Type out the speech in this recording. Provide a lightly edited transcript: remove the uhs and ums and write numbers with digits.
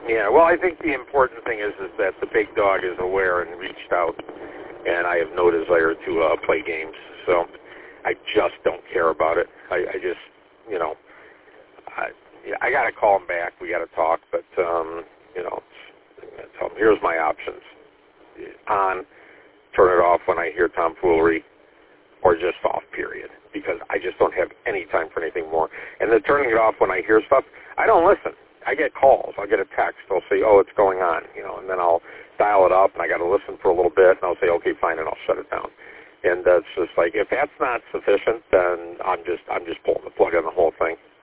Yeah, well, I think the important thing is that the big dog is aware and reached out, and I have no desire to play games. So I just don't care about it. I just, you know, I got to call him back. We got to talk, but, you know, tell him, here's my options. On, turn it off when I hear tomfoolery, or just off, period, because I just don't have any time for anything more. And then turning it off when I hear stuff, I don't listen. I get calls. I'll get a text. They'll say, oh, it's going on, you know, and then I'll dial it up, and I got to listen for a little bit, and I'll say, okay, fine, and I'll shut it down. And that's just like, if that's not sufficient, then I'm just pulling the plug on the whole thing.